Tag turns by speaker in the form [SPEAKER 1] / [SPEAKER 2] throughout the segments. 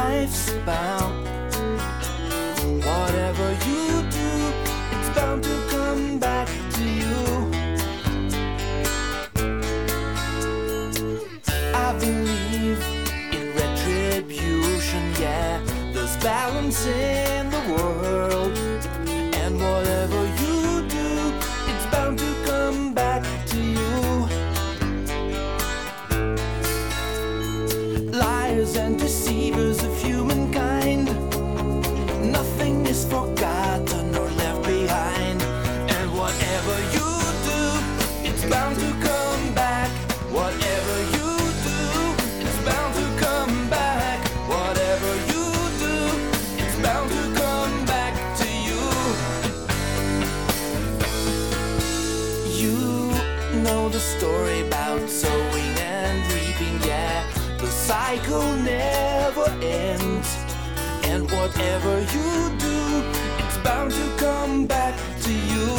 [SPEAKER 1] life's bound. Whatever you do, it's bound to come back to you. I believe in retribution, yeah. There's balance in the world, and whatever you do, it's bound to come back to you. Liars and deceivers of humankind, nothing is forgotten or left behind. And whatever you do, it's bound to come back. Whatever you do, it's bound to come back. Whatever you do, it's bound to come back to you. You know the story about sowing and reaping, yeah. The cycle never ends. And whatever you do, it's bound to come back to you.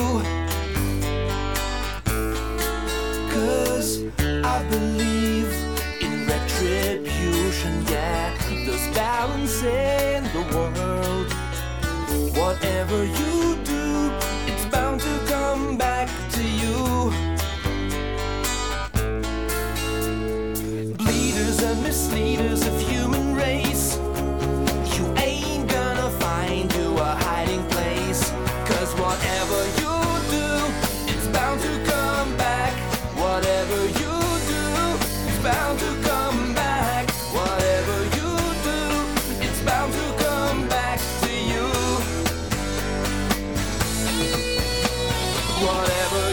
[SPEAKER 1] 'Cause I believe in retribution, yeah. There's balance in the world. Whatever you do, it's bound to come back to you. Bleeders and misleaders of human race, you ain't gonna find you a hiding place. 'Cause whatever you do, it's bound to come back. Whatever you do, it's bound to come back. Whatever you do, it's bound to come back to you. Whatever